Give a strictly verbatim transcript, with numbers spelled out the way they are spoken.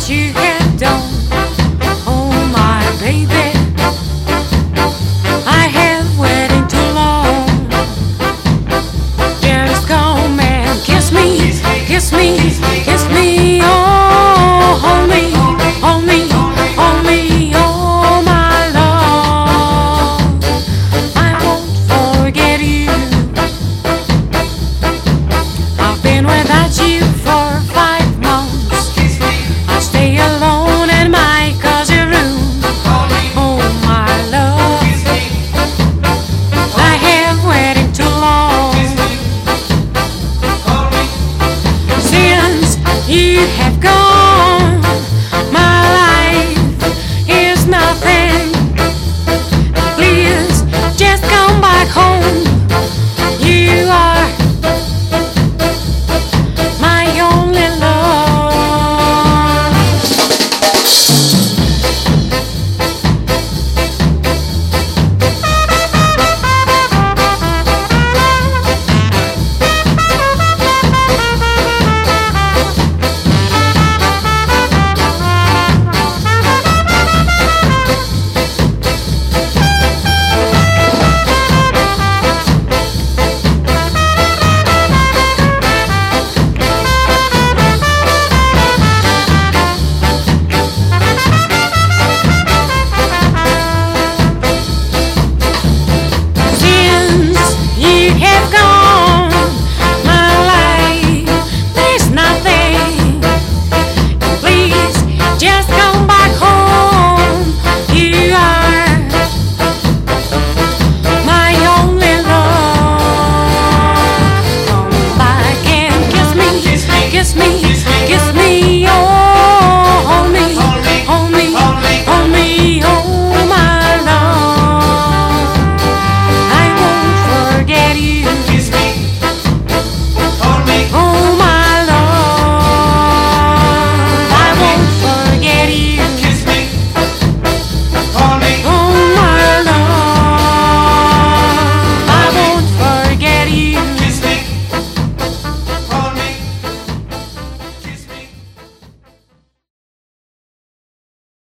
what you have done. Oh my baby, I have waited too long. Just come and kiss me, kiss me, kiss me. Oh, hold me, hold me, hold me. Oh my love, I won't forget you. I've been without you for five months. I stay alone in my cozy room. Oh my love, I have waited too long. Since you have gone, my life is nothing. Please just come back home. You are my only love. Kiss me.